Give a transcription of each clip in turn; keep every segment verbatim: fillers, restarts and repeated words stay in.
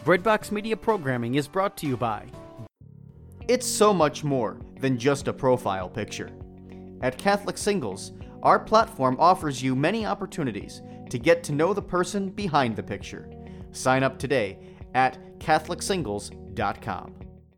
Breadbox Media programming is brought to you by... It's so much more than just a profile picture. At Catholic Singles, our platform offers you many opportunities to get to know the person behind the picture. Sign up today at Catholic Singles dot com.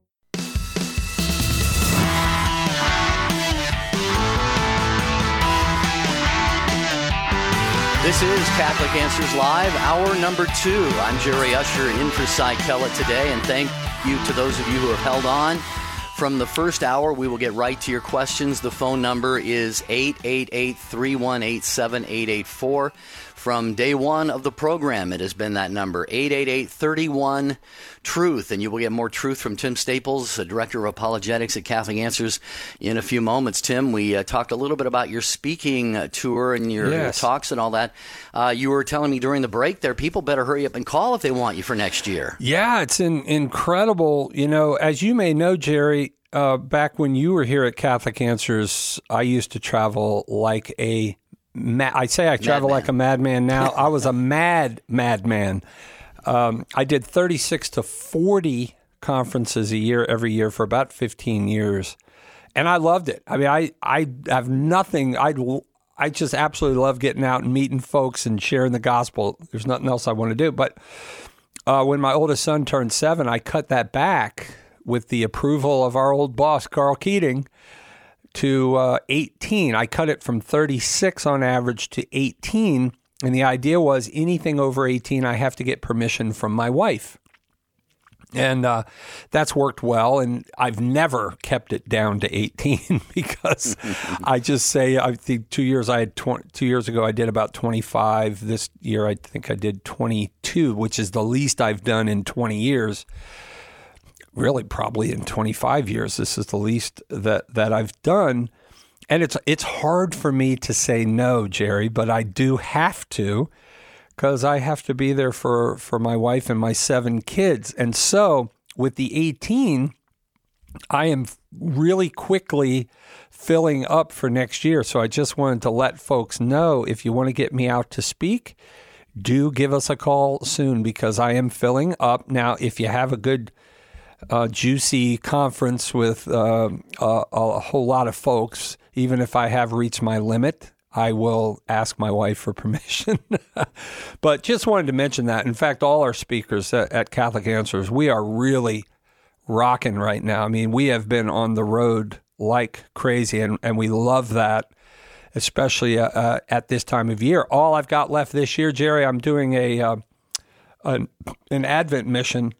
This is Catholic Answers Live, hour number two. I'm Jerry Usher in for Cy Kellett today, and thank you to those of you who have held on. From the first hour, we will get right to your questions. The phone number is eight eight eight, three one eight, seven eight eight four. From day one of the program, it has been that number, eight eight eight, three one, truth. And you will get more truth from Tim Staples, the Director of Apologetics at Catholic Answers, in a few moments. Tim, we uh, talked a little bit about your speaking uh, tour and your, yes. your talks and all that. Uh, you were telling me during the break there, people better hurry up and call if they want you for next year. Yeah, it's in, incredible. You know, as you may know, Jerry, uh, back when you were here at Catholic Answers, I used to travel like a Ma- I say I travel madman. like a madman now. I was a mad madman. Um, I did thirty-six to forty conferences a year every year for about fifteen years. And I loved it. I mean, I, I have nothing. I I just absolutely love getting out and meeting folks and sharing the gospel. There's nothing else I want to do. But uh, when my oldest son turned seven, I cut that back with the approval of our old boss, Carl Keating, to uh, eighteen. I cut it from thirty-six on average to eighteen. And the idea was anything over eighteen, I have to get permission from my wife. And uh, that's worked well. And I've never kept it down to eighteen because I just say, I think two years I had twenty, two years ago, I did about twenty-five. This year, I think I did twenty-two, which is the least I've done in twenty years. Really, probably in twenty-five years, this is the least that, that I've done. And it's it's hard for me to say no, Jerry, but I do have to because I have to be there for, for my wife and my seven kids. And so with the eighteen, I am really quickly filling up for next year. So I just wanted to let folks know, if you want to get me out to speak, do give us a call soon because I am filling up. Now, if you have a good Uh, juicy conference with uh, a, a whole lot of folks, even if I have reached my limit, I will ask my wife for permission. But just wanted to mention that. In fact, all our speakers at, at Catholic Answers, we are really rocking right now. I mean, we have been on the road like crazy, and, and we love that, especially uh, uh, at this time of year. All I've got left this year, Jerry, I'm doing a uh, an, an Advent mission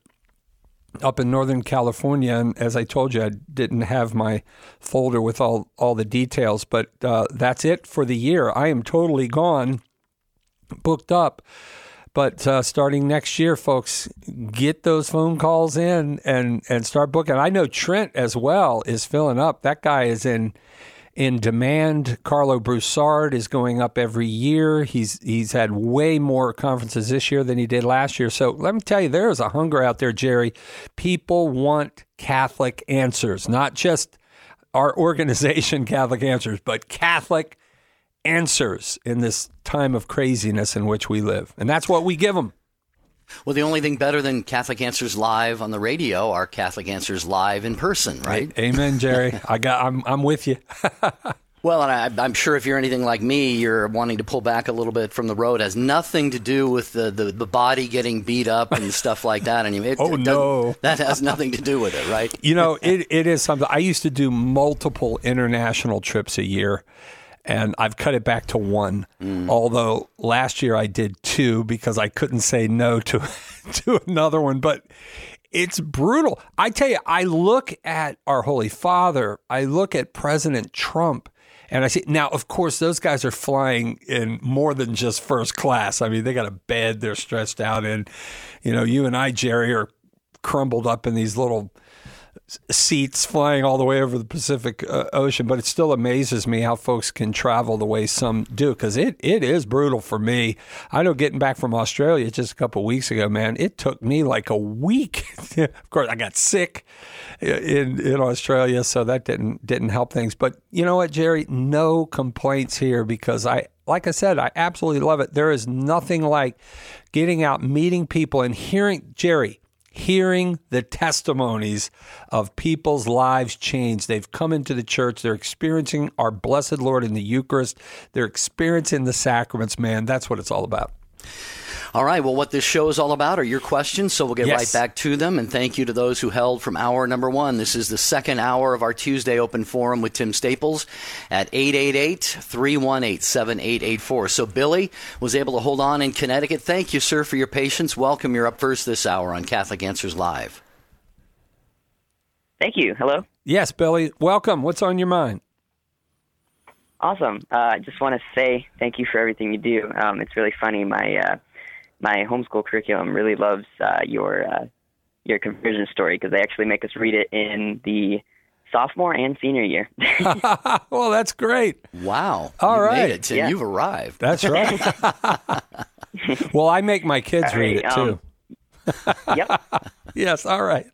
up in Northern California, and as I told you, I didn't have my folder with all, all the details, but uh, that's it for the year. I am totally gone, booked up, but uh, starting next year, folks, get those phone calls in and, and start booking. I know Trent as well is filling up. That guy is in in demand. Carlo Broussard is going up every year. He's he's had way more conferences this year than he did last year. So let me tell you, there is a hunger out there, Jerry. People want Catholic answers, not just our organization, Catholic Answers, but Catholic answers in this time of craziness in which we live. And that's what we give them. Well, the only thing better than Catholic Answers Live on the radio are Catholic Answers Live in person, right? Amen, Jerry. I got. I'm. I'm with you. Well, and I, I'm sure if you're anything like me, you're wanting to pull back a little bit from the road. It has nothing to do with the, the, the body getting beat up and stuff like that. And it, oh it no, that has nothing to do with it, right? You know, it it is something. I used to do multiple international trips a year. And I've cut it back to one, mm. although last year I did two because I couldn't say no to to another one. But it's brutal. I tell you, I look at our Holy Father, I look at President Trump, and I see, now, of course, those guys are flying in more than just first class. I mean, they got a bed they're stretched out in. You know, you and I, Jerry, are crumbled up in these little seats flying all the way over the Pacific uh, Ocean, but it still amazes me how folks can travel the way some do, because it, it is brutal for me. I know getting back from Australia just a couple of weeks ago, man, it took me like a week. Of course, I got sick in in Australia, so that didn't didn't help things. But you know what, Jerry? No complaints here, because I, like I said, I absolutely love it. There is nothing like getting out, meeting people, and hearing, Jerry, hearing the testimonies of people's lives changed. They've come into the church. They're experiencing our blessed Lord in the Eucharist. They're experiencing the sacraments, man. That's what it's all about. All right. Well, what this show is all about are your questions, so we'll get Yes. right back to them. And thank you to those who held from hour number one. This is the second hour of our Tuesday Open Forum with Tim Staples at eight eight eight, three one eight, seven eight eight four. So Billy was able to hold on in Connecticut. Thank you, sir, for your patience. Welcome. You're up first this hour on Catholic Answers Live. Thank you. Hello. Yes, Billy. Welcome. What's on your mind? Awesome. Uh, I just want to say thank you for everything you do. Um, it's really funny. My uh, my homeschool curriculum really loves uh, your uh, your conversion story because they actually make us read it in the sophomore and senior year. Well, that's great. Wow. All you right. made it, Tim. Yeah. You've arrived. That's right. Well, I make my kids All read right, it too. um, Yep. Yes. All right.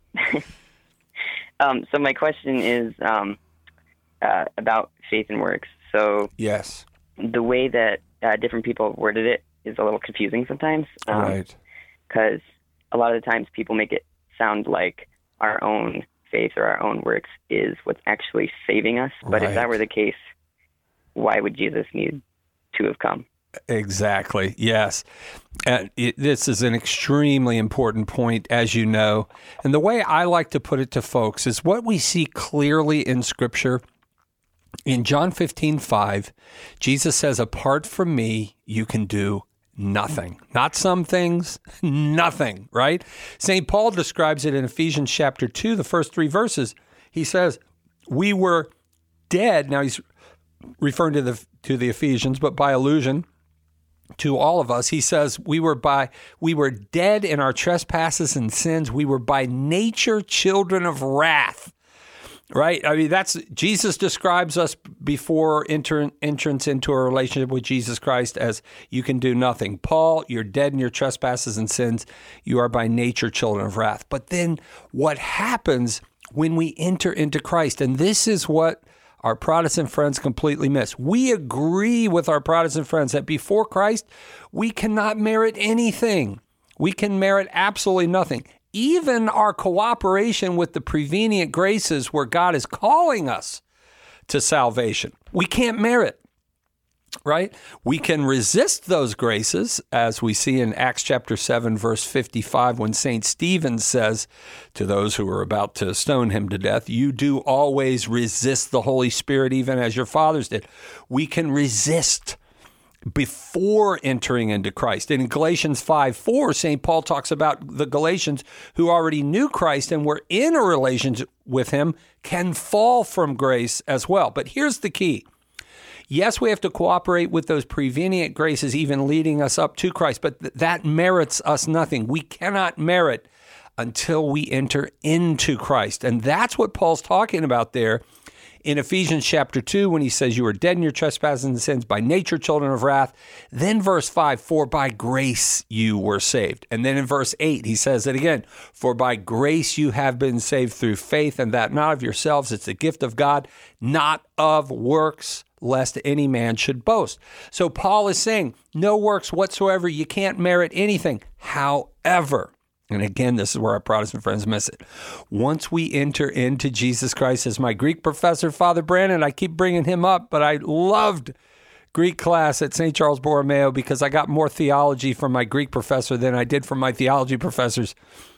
Um, so my question is um, uh, about faith and works. So Yes. the way that uh, different people have worded it is a little confusing sometimes. Um, Right. Because a lot of the times people make it sound like our own faith or our own works is what's actually saving us. But if Right. that were the case, why would Jesus need to have come? Exactly. Yes. And it, this is an extremely important point, as you know. And the way I like to put it to folks is what we see clearly in Scripture. In John fifteen five, Jesus says, apart from me, you can do nothing. Not some things, nothing, right? Saint Paul describes it in Ephesians chapter two, the first three verses. He says, we were dead. Now he's referring to the to the Ephesians, but by allusion to all of us, he says, we were by we were dead in our trespasses and sins. We were by nature children of wrath. Right? I mean, that's Jesus describes us before enter, entrance into a relationship with Jesus Christ as you can do nothing. Paul, you're dead in your trespasses and sins. You are by nature children of wrath. But then what happens when we enter into Christ? And this is what our Protestant friends completely miss. We agree with our Protestant friends that before Christ, we cannot merit anything. We can merit absolutely nothing. Even our cooperation with the prevenient graces where God is calling us to salvation, we can't merit, right? We can resist those graces, as we see in Acts chapter seven, verse fifty-five, when Saint Stephen says to those who are about to stone him to death, you do always resist the Holy Spirit, even as your fathers did. We can resist before entering into Christ. And in Galatians five four, Saint Paul talks about the Galatians who already knew Christ and were in a relationship with him can fall from grace as well. But here's the key. Yes, we have to cooperate with those prevenient graces, even leading us up to Christ, but th- that merits us nothing. We cannot merit until we enter into Christ. And that's what Paul's talking about there in Ephesians chapter two, when he says, you are dead in your trespasses and sins, by nature children of wrath. Then verse five, for by grace you were saved. And then in verse eight, he says it again, for by grace you have been saved through faith, and that not of yourselves, it's the gift of God, not of works, lest any man should boast. So Paul is saying, no works whatsoever, you can't merit anything. However, and again, this is where our Protestant friends miss it. Once we enter into Jesus Christ, as my Greek professor, Father Brandon, I keep bringing him up, but I loved Greek class at Saint Charles Borromeo because I got more theology from my Greek professor than I did from my theology professors.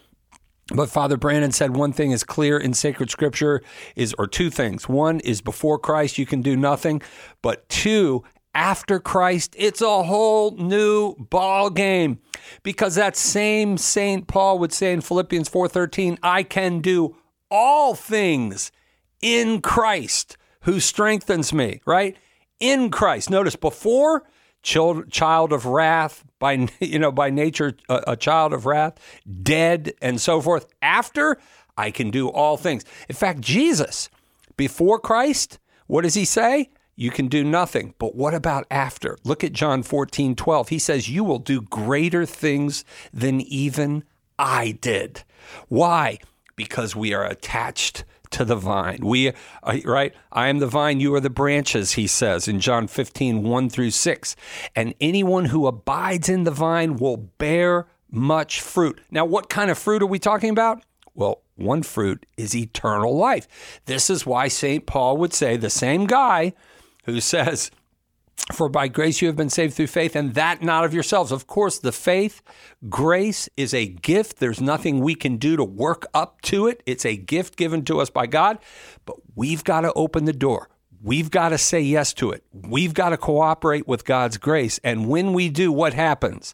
But Father Brandon said one thing is clear in sacred scripture is, or two things. One is before Christ, you can do nothing. But two, after Christ, it's a whole new ball game, because that same Saint Paul would say in Philippians four thirteen, I can do all things in Christ who strengthens me, right? In Christ. Notice before, child, child of wrath, by you know by nature a, a child of wrath, dead and so forth. After, I can do all things. In fact, Jesus, before Christ, what does he say? You can do nothing. But what about after? Look at John fourteen twelve. He says, you will do greater things than even I did. Why? Because we are attached to the vine. We, uh, right? I am the vine, you are the branches, he says in John fifteen, one through six. And anyone who abides in the vine will bear much fruit. Now, what kind of fruit are we talking about? Well, one fruit is eternal life. This is why Saint Paul would say, the same guy who says, for by grace you have been saved through faith, and that not of yourselves. Of course, the faith, grace is a gift. There's nothing we can do to work up to it. It's a gift given to us by God, but we've got to open the door. We've got to say yes to it. We've got to cooperate with God's grace. And when we do, what happens?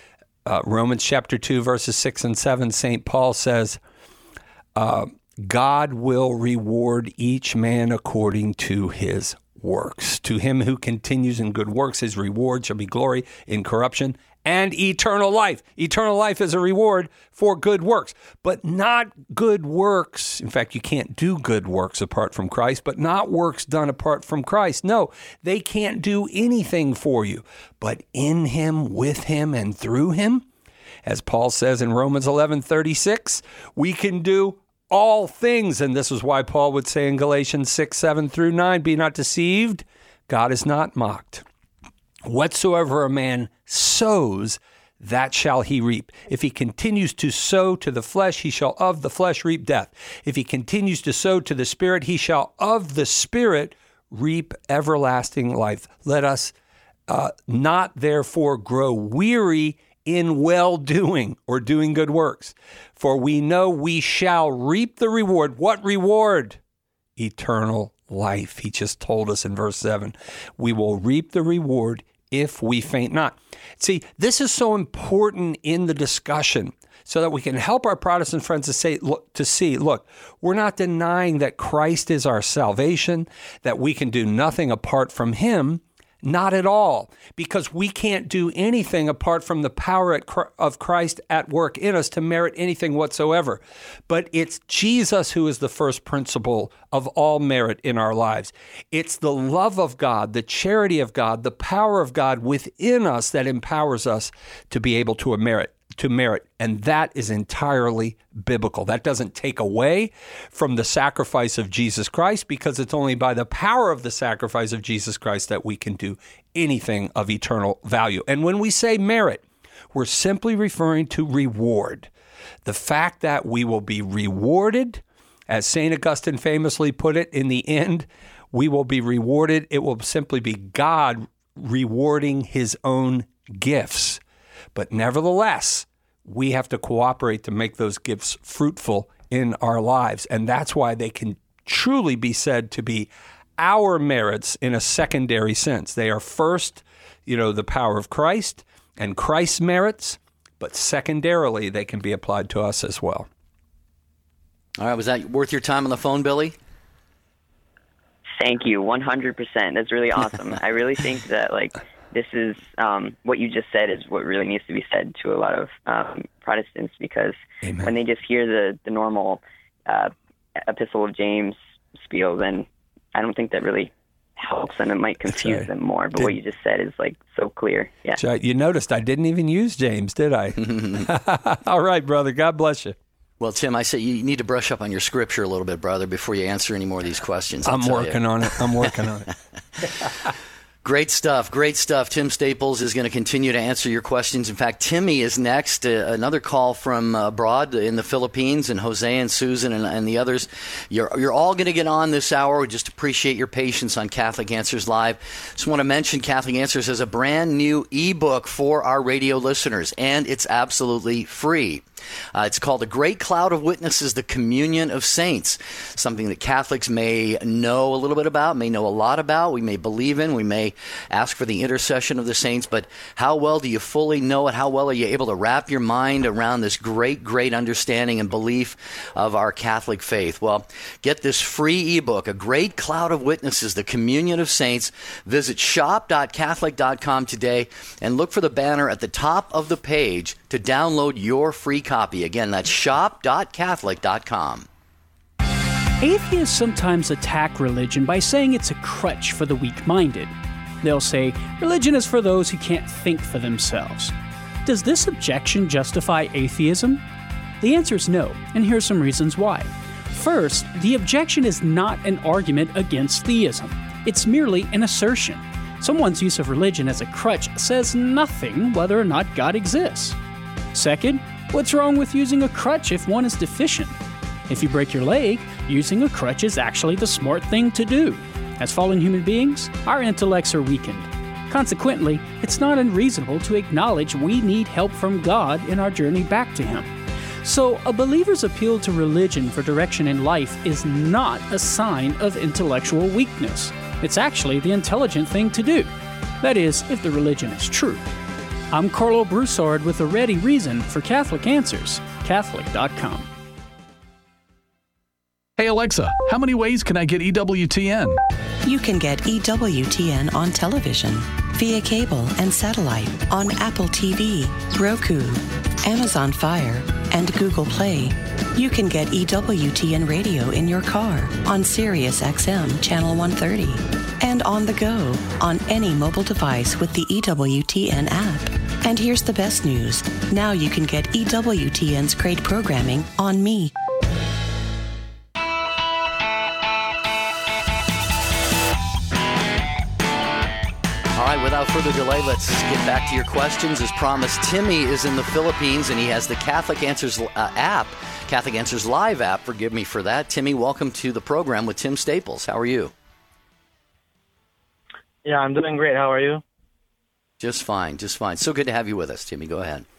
Uh, Romans chapter two, verses six and seven, Saint Paul says, uh, God will reward each man according to his works. To him who continues in good works, his reward shall be glory, incorruption, and eternal life. Eternal life is a reward for good works, but not good works. In fact, you can't do good works apart from Christ, but not works done apart from Christ. No, they can't do anything for you, but in him, with him, and through him, as Paul says in Romans eleven thirty-six, we can do all things. And this is why Paul would say in Galatians six, seven through nine, be not deceived, God is not mocked. Whatsoever a man sows, that shall he reap. If he continues to sow to the flesh, he shall of the flesh reap death. If he continues to sow to the Spirit, he shall of the Spirit reap everlasting life. Let us uh, not therefore grow weary in well-doing or doing good works. For we know we shall reap the reward. What reward? Eternal life. He just told us in verse seven. We will reap the reward if we faint not. See, this is so important in the discussion so that we can help our Protestant friends to say, look, to see, look, we're not denying that Christ is our salvation, that we can do nothing apart from him. Not at all, because we can't do anything apart from the power of Christ at work in us to merit anything whatsoever. But it's Jesus who is the first principle of all merit in our lives. It's the love of God, the charity of God, the power of God within us that empowers us to be able to merit. to merit. And that is entirely biblical. That doesn't take away from the sacrifice of Jesus Christ, because it's only by the power of the sacrifice of Jesus Christ that we can do anything of eternal value. And when we say merit, we're simply referring to reward. The fact that we will be rewarded, as Saint Augustine famously put it, in the end, we will be rewarded. It will simply be God rewarding his own gifts. But nevertheless, we have to cooperate to make those gifts fruitful in our lives. And that's why they can truly be said to be our merits in a secondary sense. They are first, you know, the power of Christ and Christ's merits, but secondarily, they can be applied to us as well. All right. Was that worth your time on the phone, Billy? Thank you. one hundred percent. That's really awesome. I really think that, like, this is um, what you just said is what really needs to be said to a lot of um, Protestants, because Amen. When they just hear the, the normal uh, Epistle of James spiel, then I don't think that really helps them. It might confuse right. them more. But did, what you just said is like so clear. Yeah. Right. You noticed I didn't even use James, did I? All right, brother. God bless you. Well, Tim, I say you need to brush up on your scripture a little bit, brother, before you answer any more of these questions. I'll I'm working you. on it. I'm working on it. Great stuff. Great stuff. Tim Staples is going to continue to answer your questions. In fact, Timmy is next. Uh, another call from abroad in the Philippines, and Jose and Susan and, and the others. You're, you're all going to get on this hour. We just appreciate your patience on Catholic Answers Live. Just want to mention Catholic Answers has a brand new ebook for our radio listeners, and it's absolutely free. Uh, it's called The Great Cloud of Witnesses, the Communion of Saints, something that Catholics may know a little bit about, may know a lot about, we may believe in, we may ask for the intercession of the saints, but how well do you fully know it? How well are you able to wrap your mind around this great, great understanding and belief of our Catholic faith? Well, get this free ebook, A Great Cloud of Witnesses, the Communion of Saints. Visit shop dot catholic dot com today and look for the banner at the top of the page to download your free copy. Again, that's shop dot catholic dot com. Atheists sometimes attack religion by saying it's a crutch for the weak-minded. They'll say, religion is for those who can't think for themselves. Does this objection justify atheism? The answer is no, and here's some reasons why. First, the objection is not an argument against theism. It's merely an assertion. Someone's use of religion as a crutch says nothing whether or not God exists. Second, what's wrong with using a crutch if one is deficient? If you break your leg, using a crutch is actually the smart thing to do. As fallen human beings, our intellects are weakened. Consequently, it's not unreasonable to acknowledge we need help from God in our journey back to Him. So, a believer's appeal to religion for direction in life is not a sign of intellectual weakness. It's actually the intelligent thing to do. That is, if the religion is true. I'm Carlo Broussard with a ready reason for Catholic Answers, Catholic dot com. Hey Alexa, how many ways can I get E W T N? You can get E W T N on television, via cable and satellite, on Apple T V, Roku, Amazon Fire, and Google Play. You can get E W T N radio in your car on Sirius X M Channel one thirty, and on the go on any mobile device with the E W T N app. And here's the best news. Now you can get E W T N's great programming on Me. All right, without further delay, let's get back to your questions. As promised, Timmy is in the Philippines, and he has the Catholic Answers uh, app, Catholic Answers Live app. Forgive me for that. Timmy, welcome to the program with Tim Staples. How are you? Yeah, I'm doing great. How are you? Just fine, just fine. So good to have you with us, Timmy. Go ahead.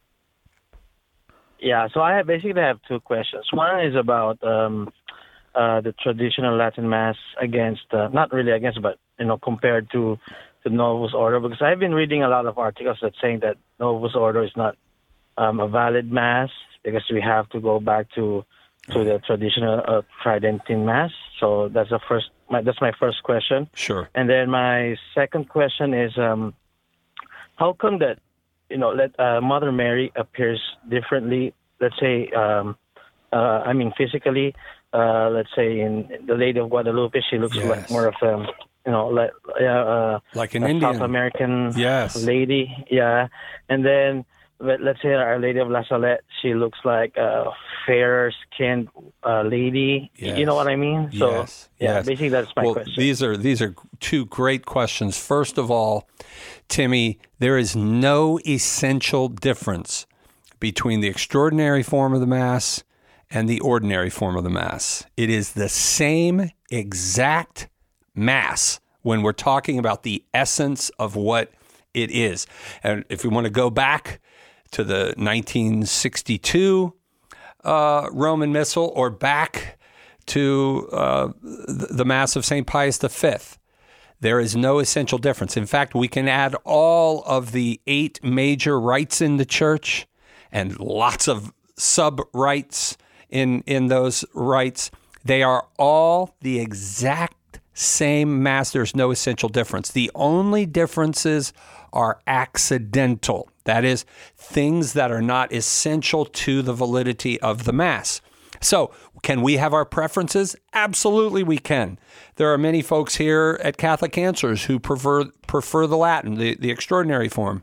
Yeah, so I basically have two questions. One is about um, uh, the traditional Latin Mass against, uh, not really against, but, you know, compared to the Novus Ordo, because I've been reading a lot of articles that saying that Novus Ordo is not um, a valid Mass because we have to go back to to the traditional uh, Tridentine Mass. So that's the first. My, that's my first question. Sure. And then my second question is, um, how come that, you know, let uh, Mother Mary appears differently? Let's say, um, uh, I mean, physically. Uh, let's say in the Lady of Guadalupe, she looks Yes. like more of a, you know, like uh, Like an a Indian. South American Yes. lady. Yeah, and then but let's say Our Lady of La Salette, she looks like a fairer skinned uh, lady. Yes. You know what I mean? So Yes, yeah, yes. basically that's my well, question. These are these are two great questions. First of all, Timmy, there is no essential difference between the extraordinary form of the Mass and the ordinary form of the Mass. It is the same exact Mass when we're talking about the essence of what it is. And if we want to go back to the nineteen sixty-two uh, Roman Missal or back to uh, the Mass of Saint Pius the Fifth, there is no essential difference. In fact, we can add all of the eight major rites in the Church and lots of sub-rites in, in those rites. They are all the exact same Mass. There's no essential difference. The only differences are accidental. That is, things that are not essential to the validity of the Mass. So, can we have our preferences? Absolutely we can. There are many folks here at Catholic Answers who prefer prefer the Latin, the, the extraordinary form.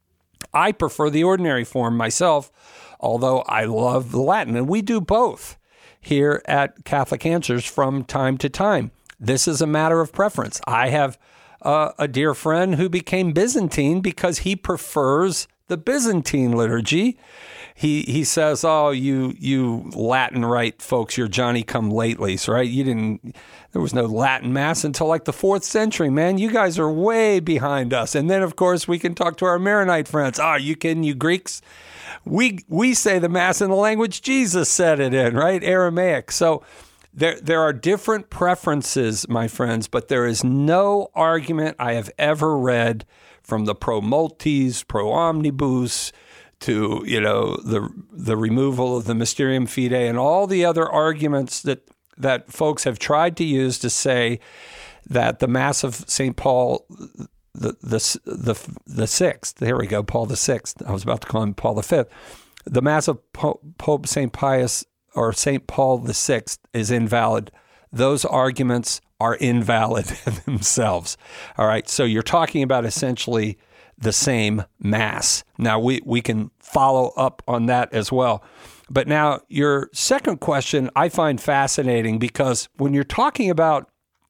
I prefer the ordinary form myself, although I love the Latin, and we do both here at Catholic Answers from time to time. This is a matter of preference. I have uh, a dear friend who became Byzantine because he prefers the Byzantine liturgy. He he says, "Oh, you you Latin rite folks, you're Johnny-come-latelys, right? You didn't. There was no Latin Mass until like the fourth century, man. You guys are way behind us." And then, of course, we can talk to our Maronite friends. "Oh, are you kidding, you Greeks? We we say the Mass in the language Jesus said it in, right? Aramaic." So there there are different preferences, my friends, but there is no argument I have ever read from the pro multis, pro omnibus, to, you know, the the removal of the Mysterium Fidei and all the other arguments that that folks have tried to use to say that the Mass of Saint Paul the the the the sixth, there we go, Paul the sixth. I was about to call him Paul the fifth. The Mass of Pope Saint Pius or Saint Paul the sixth is invalid. Those arguments are invalid themselves. All right, so you're talking about essentially the same Mass. Now, we, we can follow up on that as well. But now, your second question I find fascinating because when you're talking about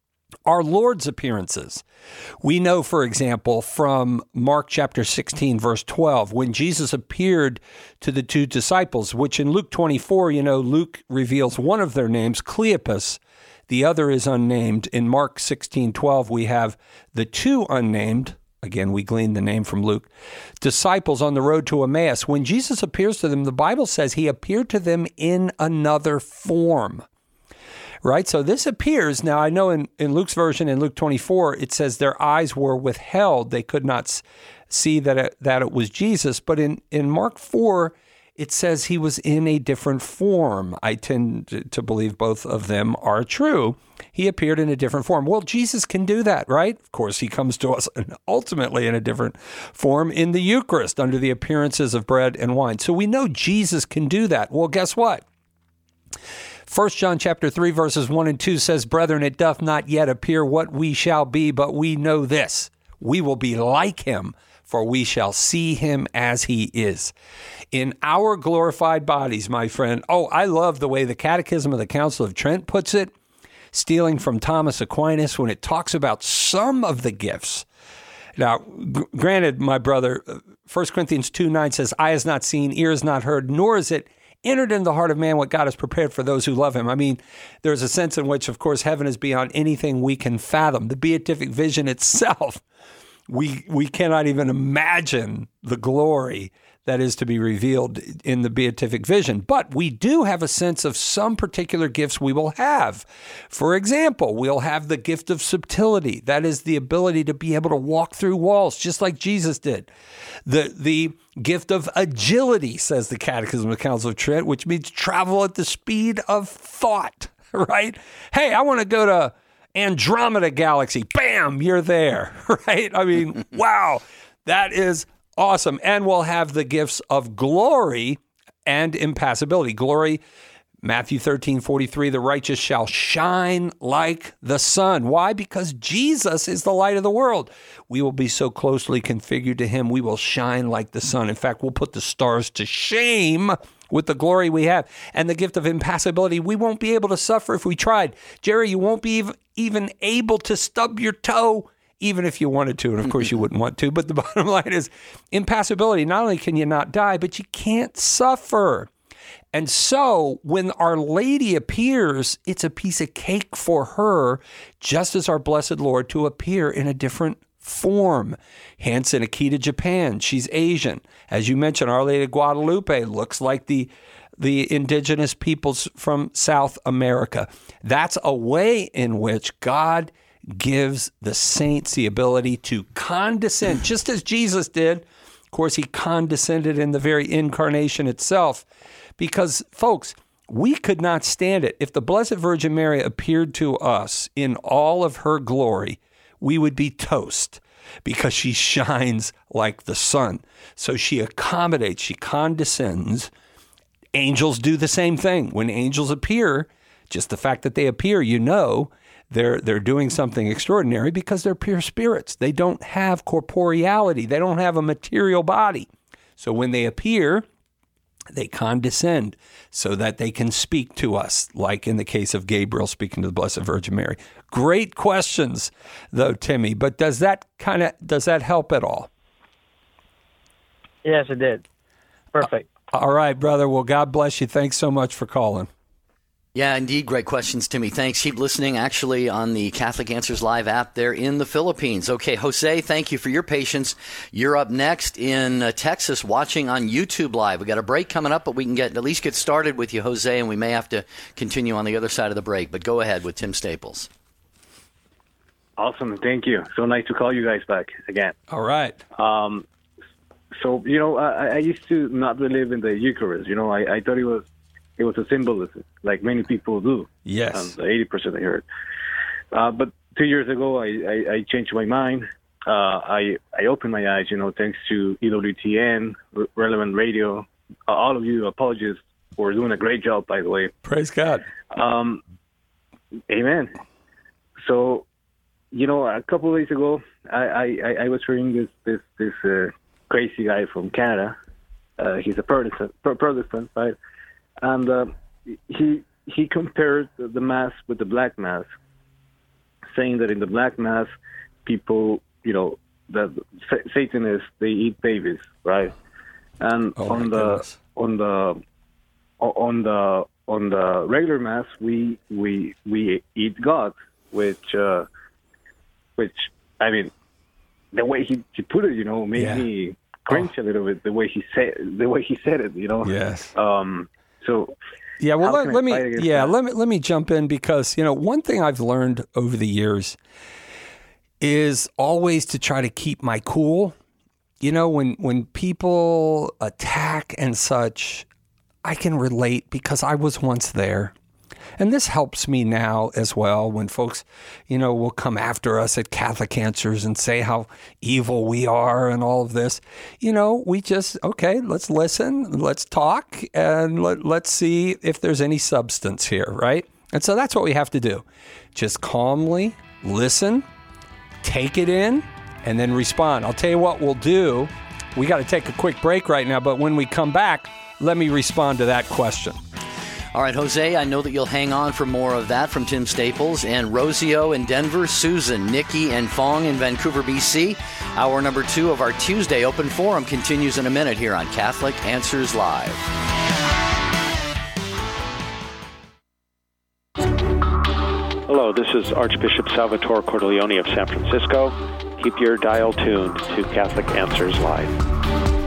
our Lord's appearances. We know, for example, from Mark chapter sixteen, verse twelve, when Jesus appeared to the two disciples, which in Luke twenty-four, you know, Luke reveals one of their names, Cleopas. The other is unnamed. In Mark sixteen twelve, we have the two unnamed. Again, we glean the name from Luke. Disciples on the road to Emmaus. When Jesus appears to them, the Bible says he appeared to them in another form. Right? So this appears, now I know in, in Luke's version, in Luke twenty-four, it says their eyes were withheld. They could not see that it, that it was Jesus. But in, in Mark four, it says he was in a different form. I tend to, to believe both of them are true. He appeared in a different form. Well, Jesus can do that, right? Of course, he comes to us ultimately in a different form in the Eucharist under the appearances of bread and wine. So we know Jesus can do that. Well, guess what? First John chapter three, verses one and two says, Brethren, it doth not yet appear what we shall be, but we know this, we will be like him, for we shall see him as he is. In our glorified bodies, my friend. Oh, I love the way the Catechism of the Council of Trent puts it, stealing from Thomas Aquinas when it talks about some of the gifts. Now, g- granted, my brother, First Corinthians two nine says, eye has not seen, ear has not heard, nor is it entered in the heart of man what God has prepared for those who love him. I mean, there's a sense in which, of course, heaven is beyond anything we can fathom. The beatific vision itself, we we cannot even imagine the glory that is to be revealed in the beatific vision. But we do have a sense of some particular gifts we will have. For example, we'll have the gift of subtlety. That is the ability to be able to walk through walls, just like Jesus did. The, the gift of agility, says the Catechism of the Council of Trent, which means travel at the speed of thought, right? Hey, I want to go to Andromeda Galaxy. Bam, you're there, right? I mean, wow, that is awesome. And we'll have the gifts of glory and impassibility. Glory, Matthew thirteen forty-three, the righteous shall shine like the sun. Why? Because Jesus is the light of the world. We will be so closely configured to him, we will shine like the sun. In fact, we'll put the stars to shame with the glory we have. And the gift of impassibility, we won't be able to suffer if we tried. Jerry, you won't be even able to stub your toe, even if you wanted to, and of course you wouldn't want to, but the bottom line is impassibility. Not only can you not die, but you can't suffer. And so when Our Lady appears, it's a piece of cake for her, just as our blessed Lord, to appear in a different form. Hence, in Akita, Japan, she's Asian. As you mentioned, Our Lady of Guadalupe looks like the the indigenous peoples from South America. That's a way in which God gives the saints the ability to condescend, just as Jesus did. Of course, he condescended in the very incarnation itself, because, folks, we could not stand it. If the Blessed Virgin Mary appeared to us in all of her glory, we would be toast, because she shines like the sun. So she accommodates, she condescends. Angels do the same thing. When angels appear, just the fact that they appear, you know, They're they're doing something extraordinary because they're pure spirits. They don't have corporeality. They don't have a material body. So when they appear, they condescend so that they can speak to us, like in the case of Gabriel speaking to the Blessed Virgin Mary. Great questions, though, Timmy. But does that kind of does that help at all? Yes, it did. Perfect. Uh, all right, brother. Well, God bless you. Thanks so much for calling. Yeah, indeed. Great questions, Timmy. Thanks. Keep listening, actually, on the Catholic Answers Live app there in the Philippines. Okay, Jose, thank you for your patience. You're up next in uh, Texas watching on YouTube Live. We got a break coming up, but we can get at least get started with you, Jose, and we may have to continue on the other side of the break. But go ahead with Tim Staples. Awesome. Thank you. So nice to call you guys back again. All right. Um, so, you know, I, I used to not believe in the Eucharist. You know, I, I thought it was It was a symbolism, like many people do. Yes. Um, eighty percent I heard. Uh, but two years ago, I, I, I changed my mind. Uh, I I opened my eyes, you know, thanks to E W T N, Re- Relevant Radio. Uh, all of you, apologies for doing a great job, by the way. Praise God. Um, amen. So, you know, a couple of days ago, I, I, I was hearing this this this uh, crazy guy from Canada. Uh, he's a Protestant, Protestant, right? And uh, he he compared the, the Mass with the Black Mass, saying that in the Black Mass, people, you know, that Satanists, they eat babies, right? And oh on the goodness. on the on the on the regular Mass, we we we eat God, which uh, which I mean, the way he, he put it, you know, made Yeah. me cringe oh. a little bit. The way he said the way he said it, you know. Yes. Um. So. Yeah, well, How let, can I let me fight against yeah that? let me let me jump in, because you know one thing I've learned over the years is always to try to keep my cool. You know, when when people attack and such, I can relate because I was once there. And this helps me now as well when folks, you know, will come after us at Catholic Answers and say how evil we are and all of this. You know, we just, okay, let's listen, let's talk, and let, let's see if there's any substance here, right? And so that's what we have to do. Just calmly listen, take it in, and then respond. I'll tell you what we'll do. We got to take a quick break right now, but when we come back, let me respond to that question. All right, Jose, I know that you'll hang on for more of that from Tim Staples and Rosio in Denver, Susan, Nikki, and Fong in Vancouver, B C. Hour number two of our Tuesday Open Forum continues in a minute here on Catholic Answers Live. Hello, this is Archbishop Salvatore Cordileone of San Francisco. Keep your dial tuned to Catholic Answers Live.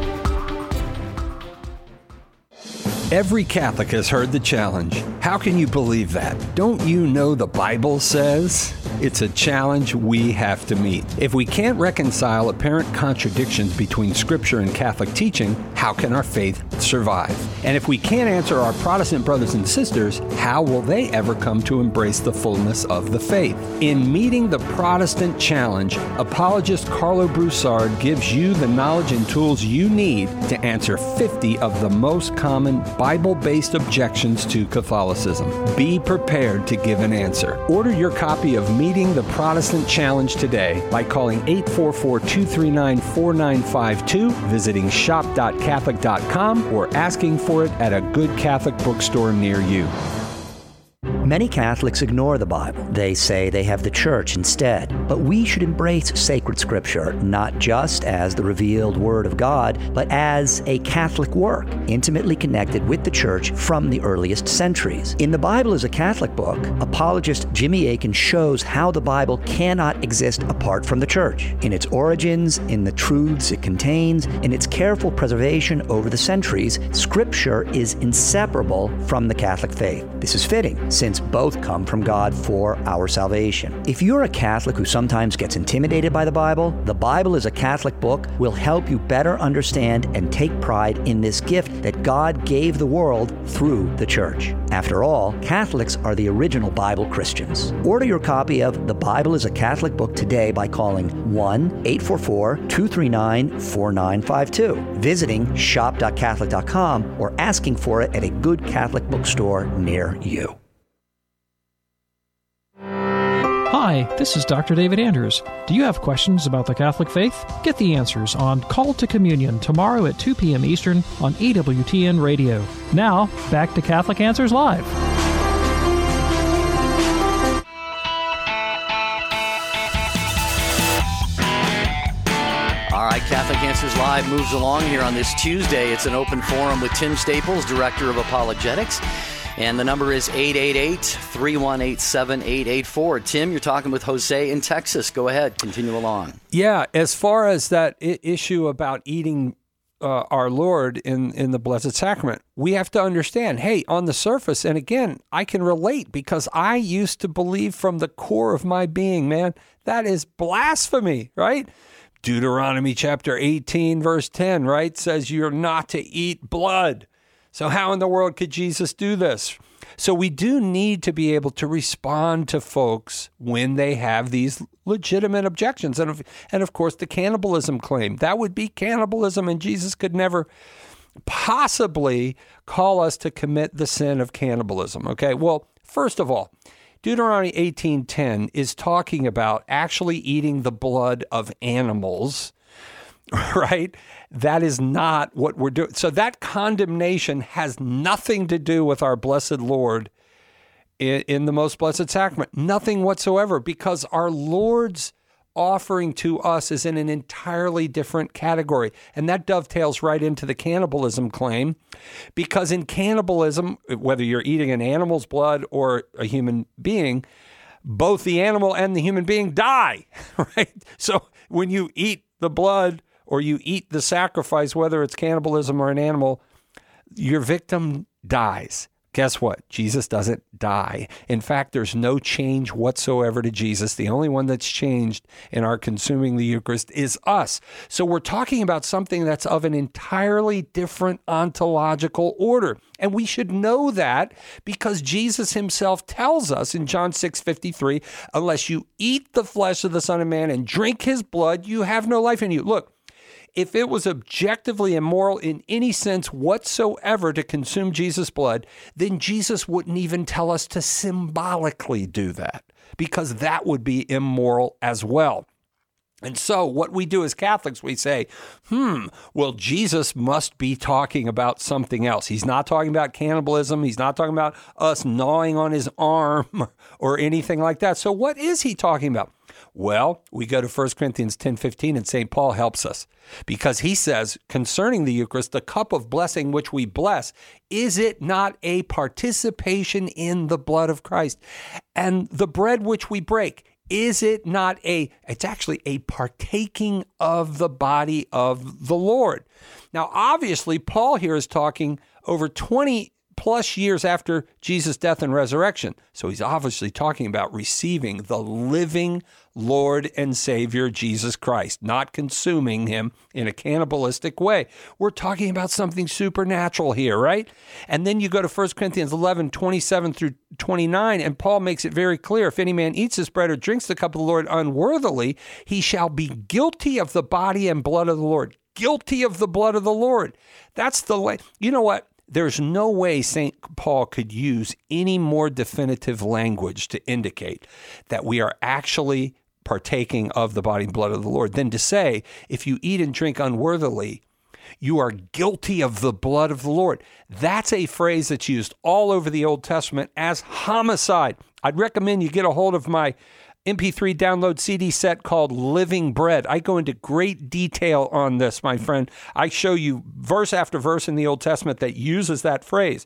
Every Catholic has heard the challenge. How can you believe that? Don't you know the Bible says? It's a challenge we have to meet. If we can't reconcile apparent contradictions between Scripture and Catholic teaching, how can our faith survive? And if we can't answer our Protestant brothers and sisters, how will they ever come to embrace the fullness of the faith? In Meeting the Protestant Challenge, apologist Carlo Broussard gives you the knowledge and tools you need to answer fifty of the most common Bible-based objections to Catholicism. Be prepared to give an answer. Order your copy of Meeting the Protestant Challenge today by calling eight four four, two three nine, four nine five two, visiting shop dot catholic dot com, or asking for it at a good Catholic bookstore near you. Many Catholics ignore the Bible. They say they have the Church instead. But we should embrace sacred Scripture, not just as the revealed Word of God, but as a Catholic work, intimately connected with the Church from the earliest centuries. In The Bible is a Catholic Book, apologist Jimmy Akin shows how the Bible cannot exist apart from the Church, in its origins, in the truths it contains, in its careful preservation over the centuries. Scripture is inseparable from the Catholic faith. This is fitting, since both come from God for our salvation. If you're a Catholic who sometimes gets intimidated by the Bible, The Bible is a Catholic Book will help you better understand and take pride in this gift that God gave the world through the Church. After all, Catholics are the original Bible Christians. Order your copy of The Bible is a Catholic Book today by calling one eight four four, two three nine, four nine five two, visiting shop dot catholic dot com, or asking for it at a good Catholic bookstore near you. Hi, this is Doctor David Andrews. Do you have questions about the Catholic faith? Get the answers on Call to Communion tomorrow at two p.m. Eastern on E W T N Radio. Now, back to Catholic Answers Live. All right, Catholic Answers Live moves along here on this Tuesday. It's an open forum with Tim Staples, Director of Apologetics. And the number is eight eight eight, three one eight, seven eight eight four. Tim, you're talking with Jose in Texas. Go ahead. Continue along. Yeah, as far as that I- issue about eating uh, our Lord in, in the Blessed Sacrament, we have to understand, hey, on the surface, and again, I can relate because I used to believe from the core of my being, man, that is blasphemy, right? Deuteronomy chapter eighteen, verse ten, right, says you're not to eat blood. So how in the world could Jesus do this? So we do need to be able to respond to folks when they have these legitimate objections. And of, and of course, the cannibalism claim. That would be cannibalism, and Jesus could never possibly call us to commit the sin of cannibalism. Okay, well, first of all, Deuteronomy eighteen ten is talking about actually eating the blood of animals, right? That is not what we're doing. So that condemnation has nothing to do with our blessed Lord in, in the most blessed sacrament. Nothing whatsoever, because our Lord's offering to us is in an entirely different category. And that dovetails right into the cannibalism claim, because in cannibalism, whether you're eating an animal's blood or a human being, both the animal and the human being die, right? So when you eat the blood or you eat the sacrifice, whether it's cannibalism or an animal, your victim dies. Guess what? Jesus doesn't die. In fact, there's no change whatsoever to Jesus. The only one that's changed in our consuming the Eucharist is us. So we're talking about something that's of an entirely different ontological order. And we should know that because Jesus himself tells us in John six fifty-three, unless you eat the flesh of the Son of Man and drink his blood, you have no life in you. Look, if it was objectively immoral in any sense whatsoever to consume Jesus' blood, then Jesus wouldn't even tell us to symbolically do that, because that would be immoral as well. And so what we do as Catholics, we say, hmm, well, Jesus must be talking about something else. He's not talking about cannibalism. He's not talking about us gnawing on his arm or anything like that. So what is he talking about? Well, we go to First Corinthians ten fifteen, and Saint Paul helps us, because he says concerning the Eucharist, the cup of blessing which we bless, is it not a participation in the blood of Christ? And the bread which we break, is it not a, it's actually a partaking of the body of the Lord? Now, obviously, Paul here is talking over twenty plus years after Jesus' death and resurrection. So he's obviously talking about receiving the living Lord and Savior, Jesus Christ, not consuming him in a cannibalistic way. We're talking about something supernatural here, right? And then you go to First Corinthians eleven, twenty-seven through twenty-nine, and Paul makes it very clear, if any man eats this bread or drinks the cup of the Lord unworthily, he shall be guilty of the body and blood of the Lord. Guilty of the blood of the Lord. That's the, you know what? There's no way Saint Paul could use any more definitive language to indicate that we are actually partaking of the body and blood of the Lord than to say, if you eat and drink unworthily, you are guilty of the blood of the Lord. That's a phrase that's used all over the Old Testament as homicide. I'd recommend you get a hold of my M P three download C D set called Living Bread. I go into great detail on this, my friend. I show you verse after verse in the Old Testament that uses that phrase.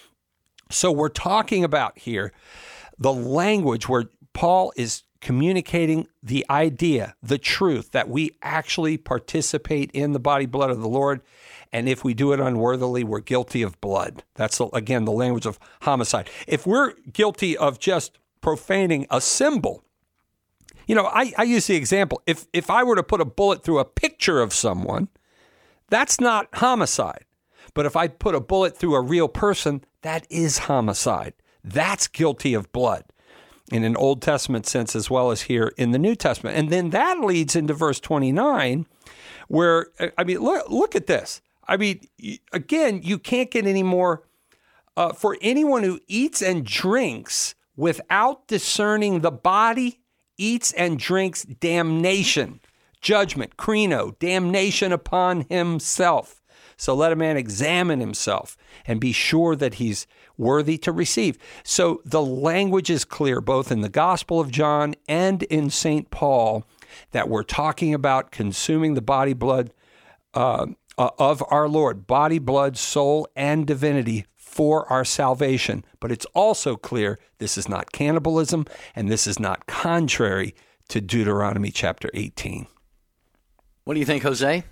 So we're talking about here the language where Paul is communicating the idea, the truth, that we actually participate in the body, blood of the Lord. And if we do it unworthily, we're guilty of blood. That's, again, the language of homicide. If we're guilty of just profaning a symbol, you know, I, I use the example, if if I were to put a bullet through a picture of someone, that's not homicide. But if I put a bullet through a real person, that is homicide. That's guilty of blood in an Old Testament sense as well as here in the New Testament. And then that leads into verse twenty-nine, where, I mean, look, look at this. I mean, again, you can't get any more. Uh, for anyone who eats and drinks without discerning the body, eats and drinks damnation, judgment, krino, damnation upon himself. So let a man examine himself and be sure that he's worthy to receive. So the language is clear, both in the Gospel of John and in Saint Paul, that we're talking about consuming the body, blood uh, uh, of our Lord, body, blood, soul, and divinity for our salvation. But it's also clear this is not cannibalism, and this is not contrary to Deuteronomy chapter eighteen. What do you think, Jose?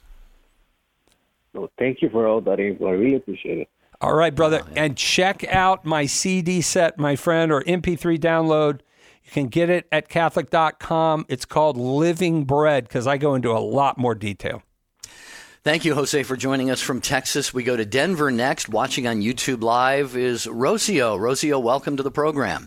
No, thank you for all that info. I really appreciate it. All right, brother. Oh, yeah. And check out my C D set, my friend, or M P three download. You can get it at Catholic dot com. It's called Living Bread, because I go into a lot more detail. Thank you, Jose, for joining us from Texas. We go to Denver next. Watching on YouTube Live is Rocio. Rocio, welcome to the program.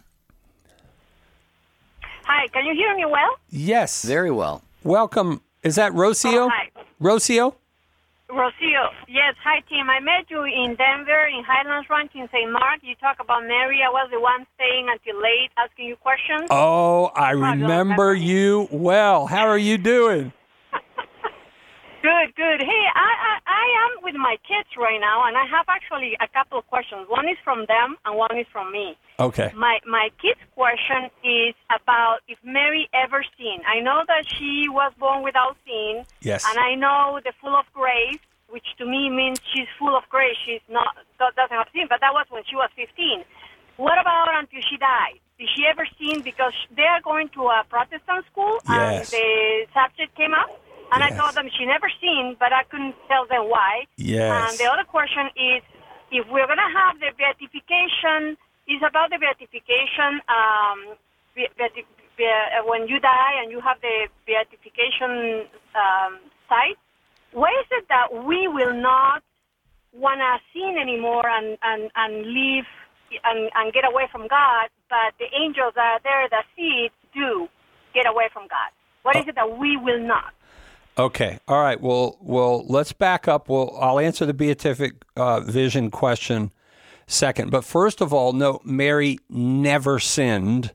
Hi, can you hear me well? Yes. Very well. Welcome. Is that Rocio? Oh, hi. Rocio? Rocio, yes. Hi, Tim. I met you in Denver, in Highlands Ranch in Saint Mark. You talk about Mary. I was the one staying until late asking you questions. Oh, I remember you well. How are you doing? Good, good. Hey, I, I I am with my kids right now, and I have actually a couple of questions. One is from them, and one is from me. Okay. My my kids' question is about if Mary ever sinned. I know that she was born without sin. Yes. And I know the full of grace, which to me means she's full of grace. She's not doesn't have sin, but that was when she was fifteen. What about until she died? Did she ever sin? Because they are going to a Protestant school, Yes. and the subject came up. And Yes. I told them she never seen, but I couldn't tell them why. Yes. And the other question is, if we're going to have the beatification, is about the beatification, um, be, beati, be, uh, when you die and you have the beatification um, site, why is it that we will not want to sin anymore and, and, and leave and, and get away from God, but the angels that are there that see it do get away from God? What is it that we will not? Okay. All right. Well, well, let's back up. Well, I'll answer the beatific uh, vision question second. But first of all, no, Mary never sinned,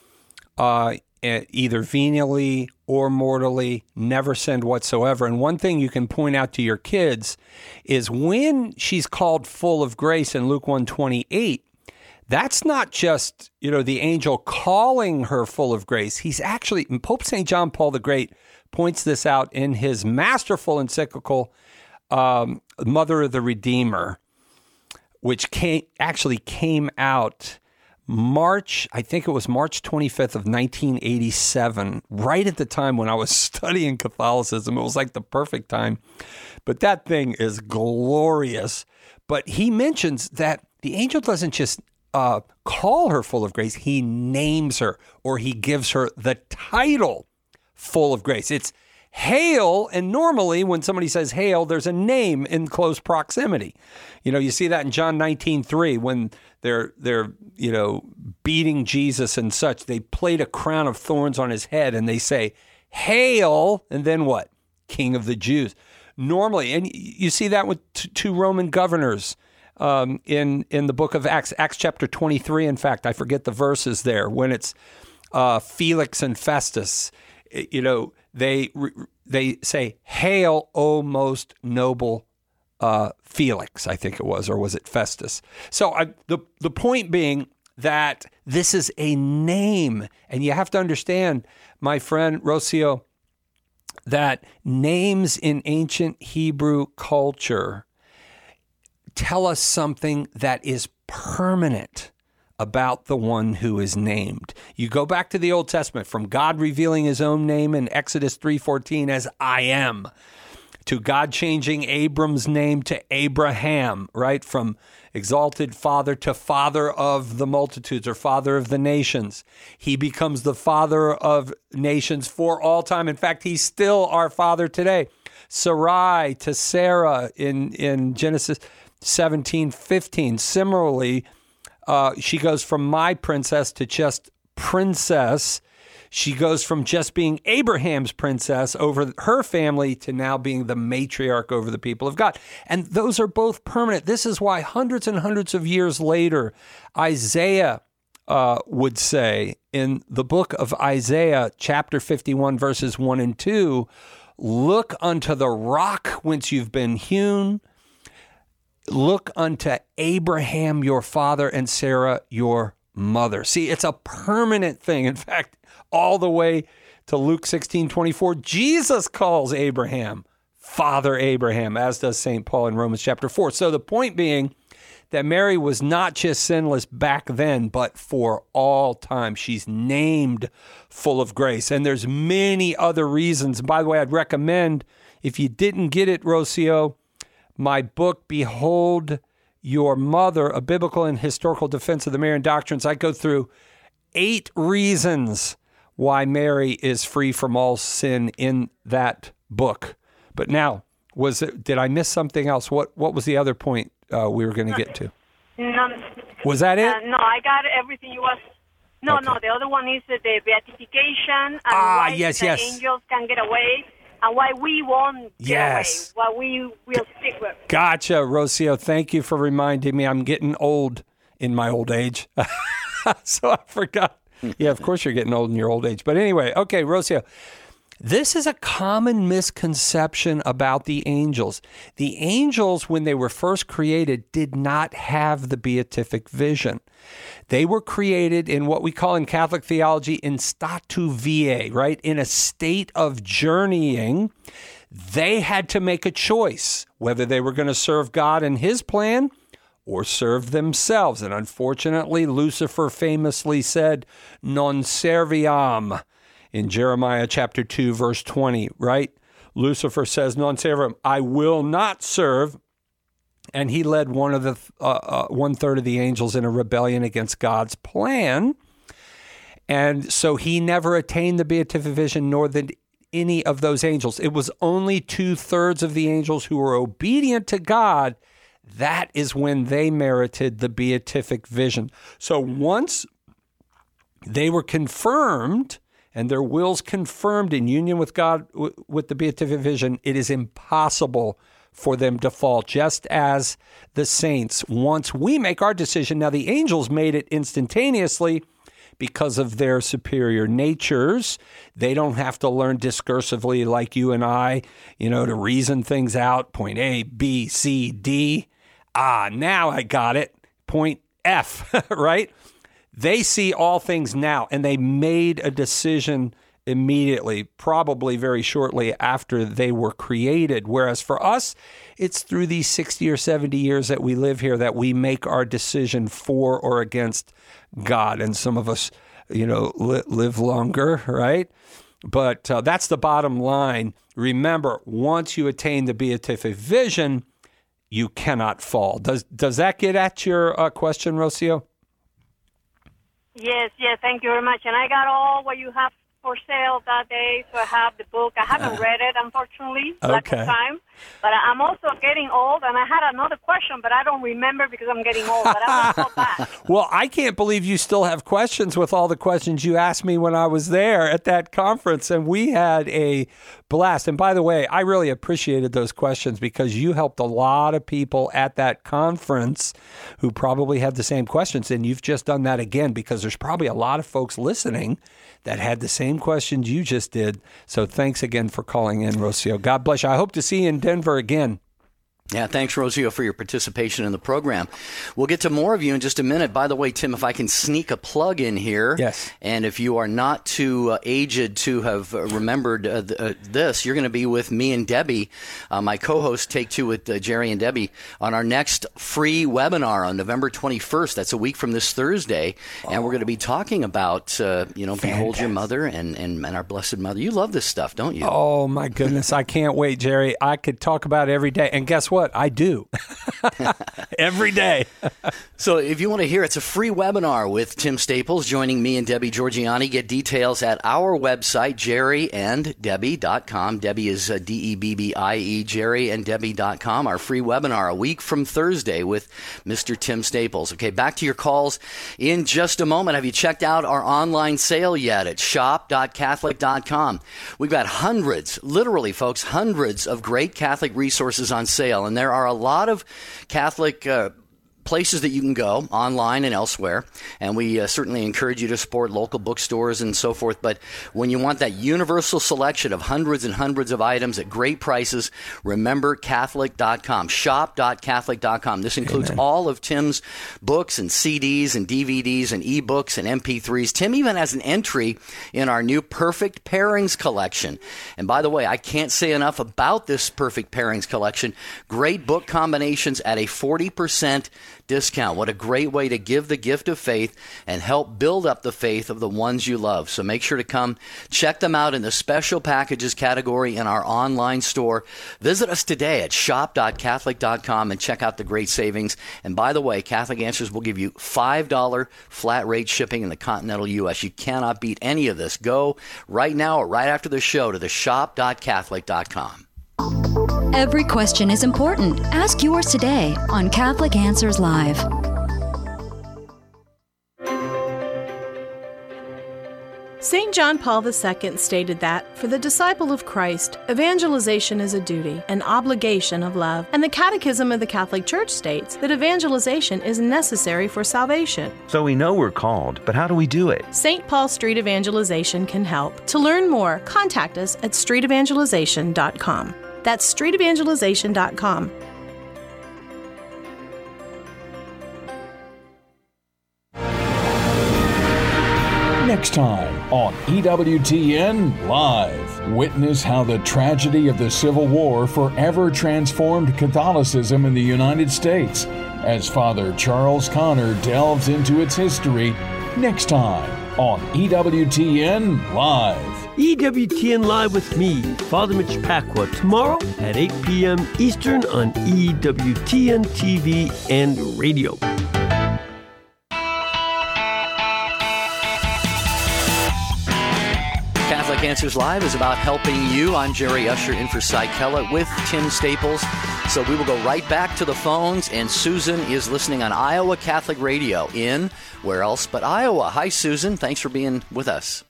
uh, either venially or mortally, never sinned whatsoever. And one thing you can point out to your kids is when she's called full of grace in Luke one twenty-eight, that's not just, you know, the angel calling her full of grace. He's actually, Pope Saint John Paul the Great points this out in his masterful encyclical, um, Mother of the Redeemer, which came, actually came out March, I think it was March twenty-fifth of nineteen eighty-seven, right at the time when I was studying Catholicism. It was like the perfect time. But that thing is glorious. But he mentions that the angel doesn't just uh, call her full of grace, he names her, or he gives her the title full of grace. It's hail, and normally when somebody says hail, there's a name in close proximity. You know, you see that in John nineteen three when they're they're you know beating Jesus and such. They plate a crown of thorns on his head and they say, "Hail," and then what? King of the Jews. Normally, and you see that with t- two Roman governors um, in in the book of Acts, Acts chapter twenty-three. In fact, I forget the verses there when it's uh, Felix and Festus. You know, they they say, "Hail, O most noble uh, Felix," I think it was, or was it Festus? So I, the the point being that this is a name, and you have to understand, my friend Rocio, that names in ancient Hebrew culture tell us something that is permanent about the one who is named. You go back to the Old Testament, from God revealing his own name in Exodus three fourteen as I am, to God changing Abram's name to Abraham, right? From exalted father to father of the multitudes, or father of the nations. He becomes the father of nations for all time. In fact, he's still our father today. Sarai to Sarah in, in Genesis seventeen fifteen. Similarly, Uh, she goes from my princess to just princess. She goes from just being Abraham's princess over her family to now being the matriarch over the people of God. And those are both permanent. This is why hundreds and hundreds of years later, Isaiah uh, would say in the book of Isaiah, chapter fifty-one, verses one and two, "Look unto the rock whence you've been hewn. Look unto Abraham your father and Sarah your mother." See, it's a permanent thing. In fact, all the way to Luke sixteen twenty-four, Jesus calls Abraham Father Abraham, as does Saint Paul in Romans chapter four. So the point being that Mary was not just sinless back then, but for all time. She's named full of grace. And there's many other reasons. By the way, I'd recommend, if you didn't get it, Rocio, my book, Behold Your Mother, A Biblical and Historical Defense of the Marian Doctrines. I go through eight reasons why Mary is free from all sin in that book. But now, was it, did I miss something else? What What was the other point uh, we were going to get to? No, Was that it? Uh, no, I got everything you was. No, Okay. no, the other one is uh, the beatification and Ah, why yes, the yes. angels can get away and why we won't get Yes. away, why we will stick with. Gotcha, Rocio. Thank you for reminding me. I'm getting old in my old age. So I forgot. Yeah, of course you're getting old in your old age. But anyway, okay, Rocio. This is a common misconception about the angels. The angels, when they were first created, did not have the beatific vision. They were created in what we call in Catholic theology in statu viae, right? In a state of journeying. They had to make a choice whether they were going to serve God and his plan or serve themselves. And unfortunately, Lucifer famously said, non serviam, in Jeremiah chapter two, verse twenty, right? Lucifer says, non serviam, I will not serve. And he led one of the uh, uh, one third of the angels in a rebellion against God's plan. And so he never attained the beatific vision, nor did any of those angels. It was only two thirds of the angels who were obedient to God. That is when they merited the beatific vision. So once they were confirmed and their wills confirmed in union with God, with the beatific vision, it is impossible for them to fall, just as the saints. Once we make our decision, now the angels made it instantaneously because of their superior natures. They don't have to learn discursively like you and I, you know, to reason things out. Point A, B, C, D. Ah, now I got it. Point F, right? They see all things now, and they made a decision immediately, probably very shortly after they were created. Whereas for us, it's through these sixty or seventy years that we live here that we make our decision for or against God. And some of us, you know, li- live longer, right? But uh, that's the bottom line. Remember, once you attain the beatific vision, you cannot fall. Does does that get at your uh, question, Rocio? Yes, yes, thank you very much. And I got all what you have for sale that day, so I have the book. I haven't uh, read it, unfortunately, lack of time. But I'm also getting old, and I had another question, but I don't remember because I'm getting old. But I will go back. Well, I can't believe you still have questions with all the questions you asked me when I was there at that conference, and we had a blast. And by the way, I really appreciated those questions because you helped a lot of people at that conference who probably had the same questions, and you've just done that again because there's probably a lot of folks listening that had the same questions you just did. So thanks again for calling in, Rocio. God bless you. I hope to see you in Denver again. Yeah, thanks, Rocio, for your participation in the program. We'll get to more of you in just a minute. By the way, Tim, if I can sneak a plug in here. Yes. And if you are not too uh, aged to have uh, remembered uh, th- uh, this, you're going to be with me and Debbie, uh, my co-host, Take Two with uh, Jerry and Debbie, on our next free webinar on November twenty-first. That's a week from this Thursday. Oh. And we're going to be talking about, uh, you know, Fantastic. Behold Your Mother and, and, and our Blessed Mother. You love this stuff, don't you? Oh, my goodness. I can't wait, Jerry. I could talk about it every day. And guess what? What I do every day. So if you want to hear, it's a free webinar with Tim Staples joining me and Debbie Georgianni. Get details at our website, jerry and debbie dot com. Debbie is uh, D E B B I E, jerry and debbie dot com. Our free webinar a week from Thursday with Mister Tim Staples. Okay, back to your calls in just a moment. Have you checked out our online sale yet at shop dot catholic dot com? We've got hundreds, literally, folks, hundreds of great Catholic resources on sale. And there are a lot of Catholic uh, places that you can go online and elsewhere. And we uh, certainly encourage you to support local bookstores and so forth. But when you want that universal selection of hundreds and hundreds of items at great prices, remember Catholic dot com, shop dot catholic dot com. This includes Amen. All of Tim's books and C Ds and D V Ds and ebooks and M P threes. Tim even has an entry in our new Perfect Pairings collection. And by the way, I can't say enough about this Perfect Pairings collection. Great book combinations at a forty percent discount. What a great way to give the gift of faith and help build up the faith of the ones you love. So make sure to come check them out in the special packages category in our online store. Visit us today at shop dot catholic dot com and check out the great savings. And by the way, Catholic Answers will give you five dollars flat rate shipping in the continental U S. You cannot beat any of this. Go right now or right after the show to the shop dot catholic dot com. Every question is important. Ask yours today on Catholic Answers Live. Saint John Paul the Second stated that, for the disciple of Christ, evangelization is a duty, an obligation of love, and the Catechism of the Catholic Church states that evangelization is necessary for salvation. So we know we're called, but how do we do it? Saint Paul Street Evangelization can help. To learn more, contact us at street evangelization dot com. That's street evangelization dot com. Next time on E W T N Live, witness how the tragedy of the Civil War forever transformed Catholicism in the United States as Father Charles Connor delves into its history. Next time on E W T N Live. E W T N Live with me, Father Mitch Pacwa, tomorrow at eight p.m. Eastern on E W T N T V and radio. Catholic Answers Live is about helping you. I'm Jerry Usher in for Cy Kellett with Tim Staples. So we will go right back to the phones, and Susan is listening on Iowa Catholic Radio in, where else but Iowa. Hi, Susan. Thanks for being with us.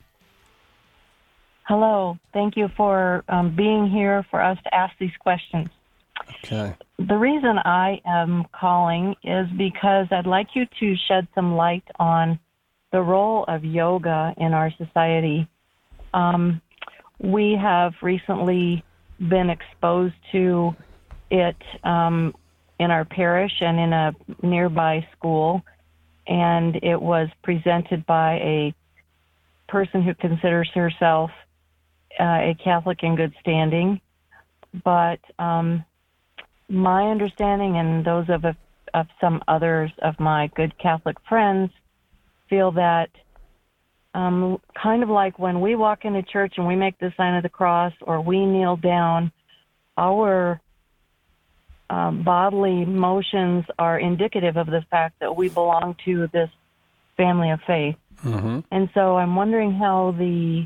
Hello. Thank you for um, being here for us to ask these questions. Okay. The reason I am calling is because I'd like you to shed some light on the role of yoga in our society. Um, we have recently been exposed to it um, in our parish and in a nearby school, and it was presented by a person who considers herself uh, a Catholic in good standing. But um, my understanding and those of, of some others of my good Catholic friends feel that Um, kind of like when we walk into church and we make the sign of the cross or we kneel down, our um, bodily motions are indicative of the fact that we belong to this family of faith. Mm-hmm. And so I'm wondering how the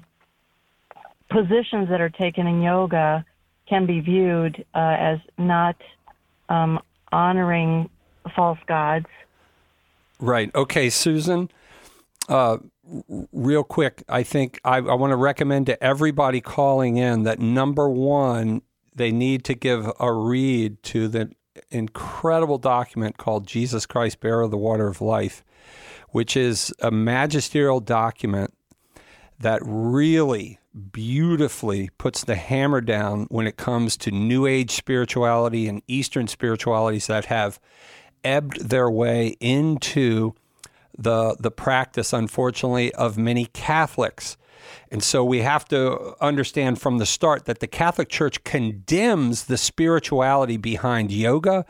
positions that are taken in yoga can be viewed uh, as not um, honoring false gods. Right. Okay, Susan. Uh, real quick, I think I, I want to recommend to everybody calling in that, number one, they need to give a read to the incredible document called Jesus Christ, Bearer of the Water of Life, which is a magisterial document that really beautifully puts the hammer down when it comes to New Age spirituality and Eastern spiritualities that have ebbed their way into the the practice, unfortunately, of many Catholics. And so we have to understand from the start that the Catholic Church condemns the spirituality behind yoga,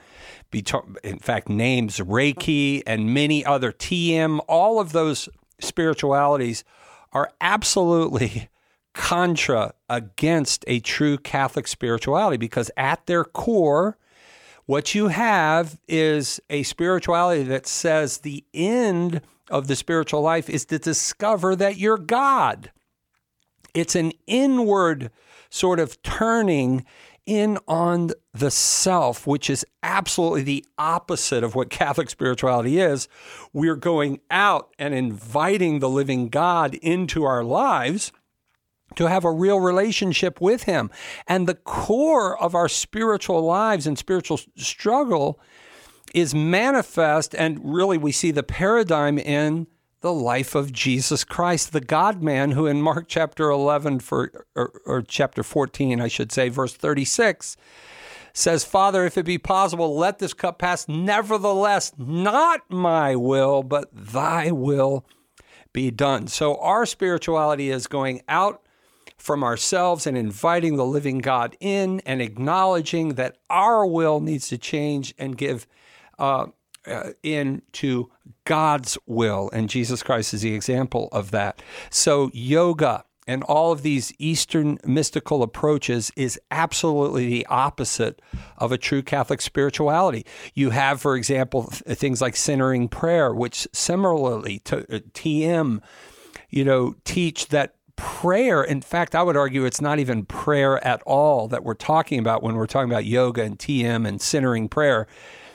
in fact, names Reiki and many other T M. All of those spiritualities are absolutely contra against a true Catholic spirituality, because at their core, what you have is a spirituality that says the end of the spiritual life is to discover that you're God. It's an inward sort of turning in on the self, which is absolutely the opposite of what Catholic spirituality is. We're going out and inviting the living God into our lives to have a real relationship with him. And the core of our spiritual lives and spiritual struggle is manifest, and really we see the paradigm in the life of Jesus Christ, the God-man, who in Mark chapter eleven, for or, or chapter fourteen, I should say, verse thirty-six, says, "Father, if it be possible, let this cup pass. Nevertheless, not my will, but thy will be done." So our spirituality is going out from ourselves and inviting the living God in and acknowledging that our will needs to change and give uh, uh, in to God's will. And Jesus Christ is the example of that. So yoga and all of these Eastern mystical approaches is absolutely the opposite of a true Catholic spirituality. You have, for example, th- things like centering prayer, which similarly to uh, T M, you know, teach that prayer, in fact, I would argue it's not even prayer at all that we're talking about when we're talking about yoga and T M and centering prayer,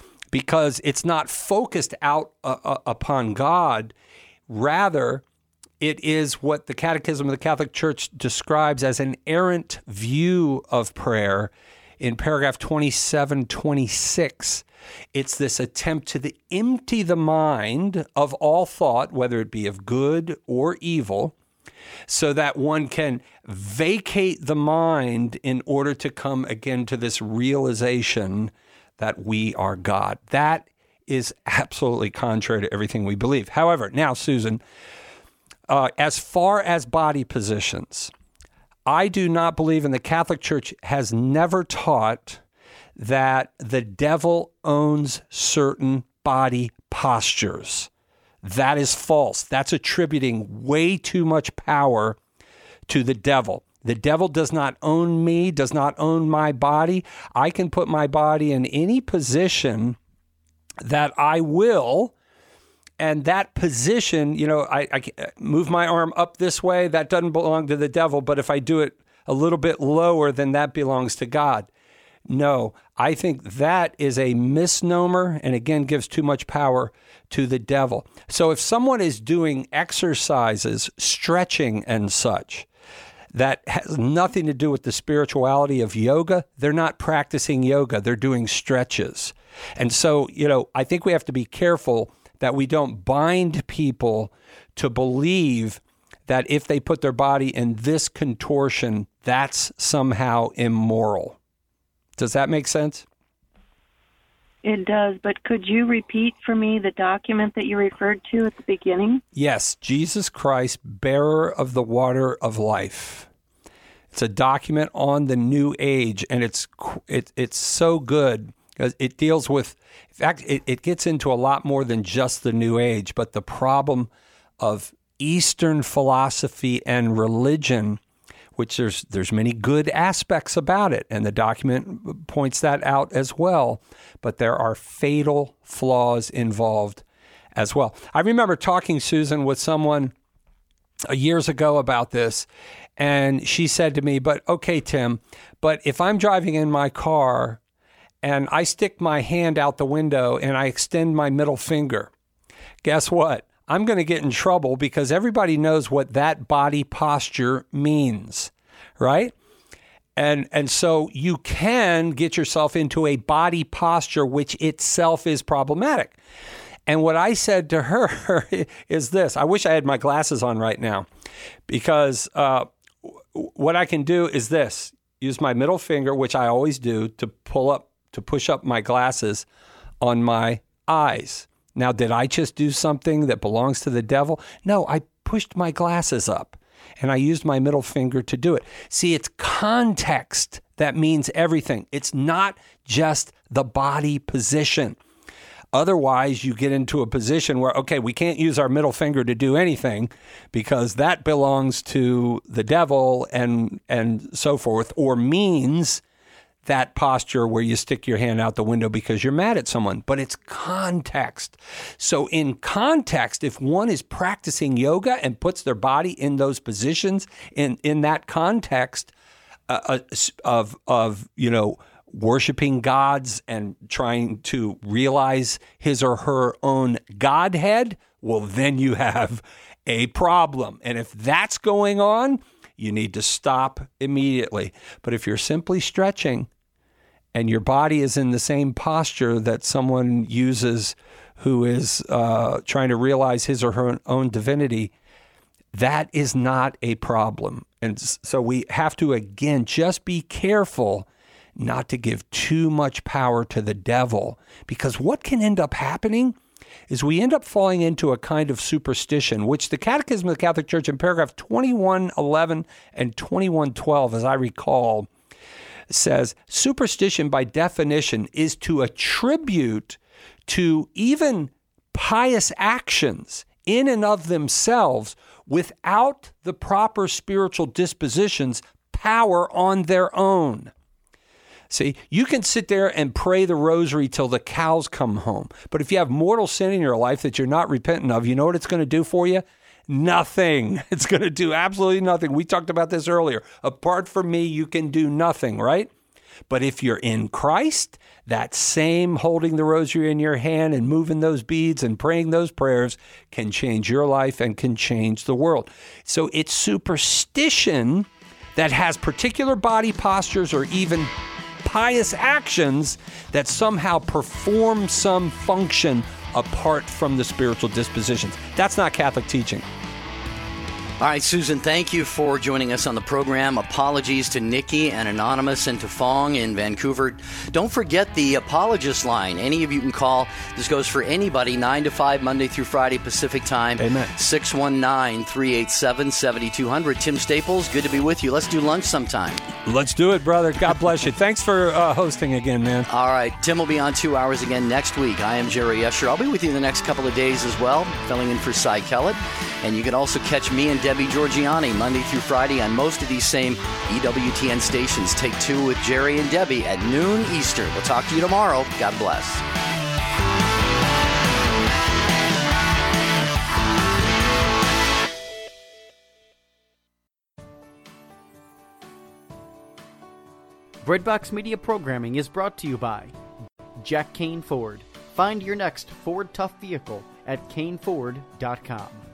because it's not focused out uh, uh, upon God. Rather, It is what the Catechism of the Catholic Church describes as an errant view of prayer in paragraph twenty-seven twenty-six. It's this attempt to the, empty the mind of all thought, whether it be of good or evil, so that one can vacate the mind in order to come again to this realization that we are God. That is absolutely contrary to everything we believe. However, now, Susan, uh, as far as body positions, I do not believe, and the Catholic Church has never taught, that the devil owns certain body postures. That is false. That's attributing way too much power to the devil. The devil does not own me, does not own my body. I can put my body in any position that I will, and that position, you know, I, I move my arm up this way, that doesn't belong to the devil, but if I do it a little bit lower, then that belongs to God. No, I think that is a misnomer, and again, gives too much power to the devil. So if someone is doing exercises, stretching and such, that has nothing to do with the spirituality of yoga, they're not practicing yoga, they're doing stretches. And so, you know, I think we have to be careful that we don't bind people to believe that if they put their body in this contortion, that's somehow immoral. Does that make sense? It does, but could you repeat for me the document that you referred to at the beginning? Yes, Jesus Christ, bearer of the water of life. It's a document on the New Age, and it's it, it's so good because it deals with, in fact, it, it gets into a lot more than just the New Age, but the problem of Eastern philosophy and religion, which there's there's many good aspects about it, and the document points that out as well, but there are fatal flaws involved as well. I remember talking, Susan, with someone years ago about this, and she said to me, but okay, Tim, but if I'm driving in my car and I stick my hand out the window and I extend my middle finger, guess what? I'm going to get in trouble because everybody knows what that body posture means, right? And and so you can get yourself into a body posture which itself is problematic. And what I said to her is this. I wish I had my glasses on right now, because uh, what I can do is this. Use my middle finger, which I always do, to pull up, to push up my glasses on my eyes. Now, did I just do something that belongs to the devil? No, I pushed my glasses up and I used my middle finger to do it. See, it's context that means everything. It's not just the body position. Otherwise, you get into a position where, okay, we can't use our middle finger to do anything because that belongs to the devil and and so forth, or means that posture where you stick your hand out the window because you're mad at someone, but it's context. So in context, if one is practicing yoga and puts their body in those positions, in, in that context uh, of, of, you know, worshiping gods and trying to realize his or her own Godhead, well, then you have a problem. And if that's going on, you need to stop immediately. But if you're simply stretching and your body is in the same posture that someone uses who is uh, trying to realize his or her own divinity, that is not a problem. And so we have to, again, just be careful not to give too much power to the devil, because what can end up happening is we end up falling into a kind of superstition, which the Catechism of the Catholic Church in paragraph twenty-one eleven and twenty-one twelve, as I recall, says superstition by definition is to attribute to even pious actions in and of themselves, without the proper spiritual dispositions, power on their own. See, you can sit there and pray the rosary till the cows come home. But if you have mortal sin in your life that you're not repentant of, you know what it's going to do for you? Nothing. It's going to do absolutely nothing. We talked about this earlier. Apart from me, you can do nothing, right? But if you're in Christ, that same holding the rosary in your hand and moving those beads and praying those prayers can change your life and can change the world. So it's superstition that has particular body postures or even pious actions that somehow perform some function apart from the spiritual dispositions. That's not Catholic teaching. All right, Susan, thank you for joining us on the program. Apologies to Nikki and Anonymous and to Fong in Vancouver. Don't forget the Apologist line. Any of you can call. This goes for anybody, nine to five, Monday through Friday, Pacific Time. Amen. six one nine, three eight seven, seven two zero zero. Tim Staples, good to be with you. Let's do lunch sometime. Let's do it, brother. God bless you. Thanks for uh, hosting again, man. All right, Tim will be on two hours again next week. I am Jerry Escher. I'll be with you the next couple of days as well, filling in for Cy Kellett. And you can also catch me and Debbie Georgiani Monday through Friday on most of these same E W T N stations. Take two with Jerry and Debbie at noon Eastern. We'll talk to you tomorrow. God bless. Breadbox Media programming is brought to you by Jack Kane Ford. Find your next Ford Tough vehicle at Kane Ford dot com.